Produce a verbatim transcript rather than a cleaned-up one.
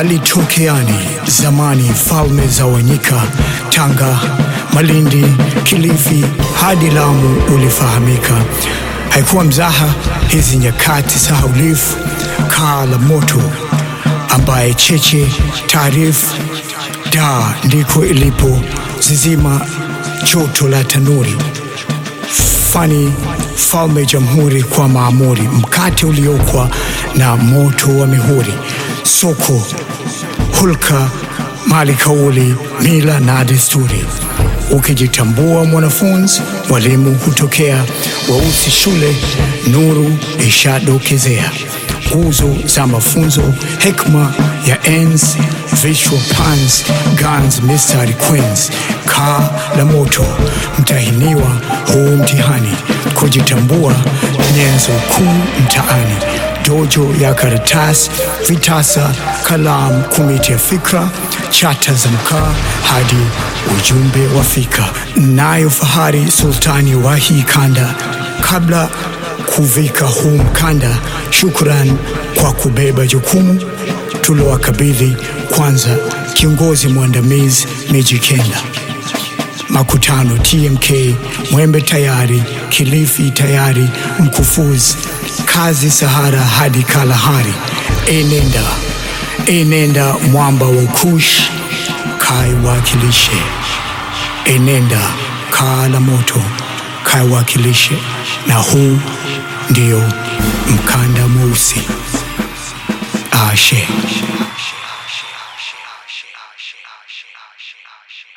palitokeani zamani falme za Wanyika, Tanga, Malindi, Kilifi hadi Lamu ulifahamika. Haikuwa mzaha hizi nyakati sahaulifu. Kaa la moto ambaye cheche taarifu da ndiko ilipo zizima joto la tanuri. Fani falme jamhuri kwa maamuri, mkate uliokwa na moto wa mihuri. Soko, hulka, mali kauli, mila na desturi. Ukijitambua mwanafunzi, walimu hutokea. Wausi shule, nuru ishadokezea. Nguzo za mafunzo, hekma ya enzi, visual puns, guns, mystery queens. Kaa la moto, mtahiniwa huu mtihani. Kujitambua, nyenzo kuu mtaani. Dojo ya karatasi, vitasa, kalamu, kumitia fikra, chata za mkaa hadi ujumbe wafika. Nayo fahari sultani wa hii kanda, kabla kuvika huu mkanda. Shukran kwa kubeba jukumu tulowakabidhi. Kwanza kiongozi mwandamizi Meji Kenda. Makutano T M K, Mwembe tayari, Kilifi tayari, Mkufuzi, kazi Sahara hadi Kalahari. Enenda, enenda mwamba wa Kush, kai wakilishe. Enenda kaa la moto, kai wakilishe. Na huu ndio mkanda mweusi. Ashe.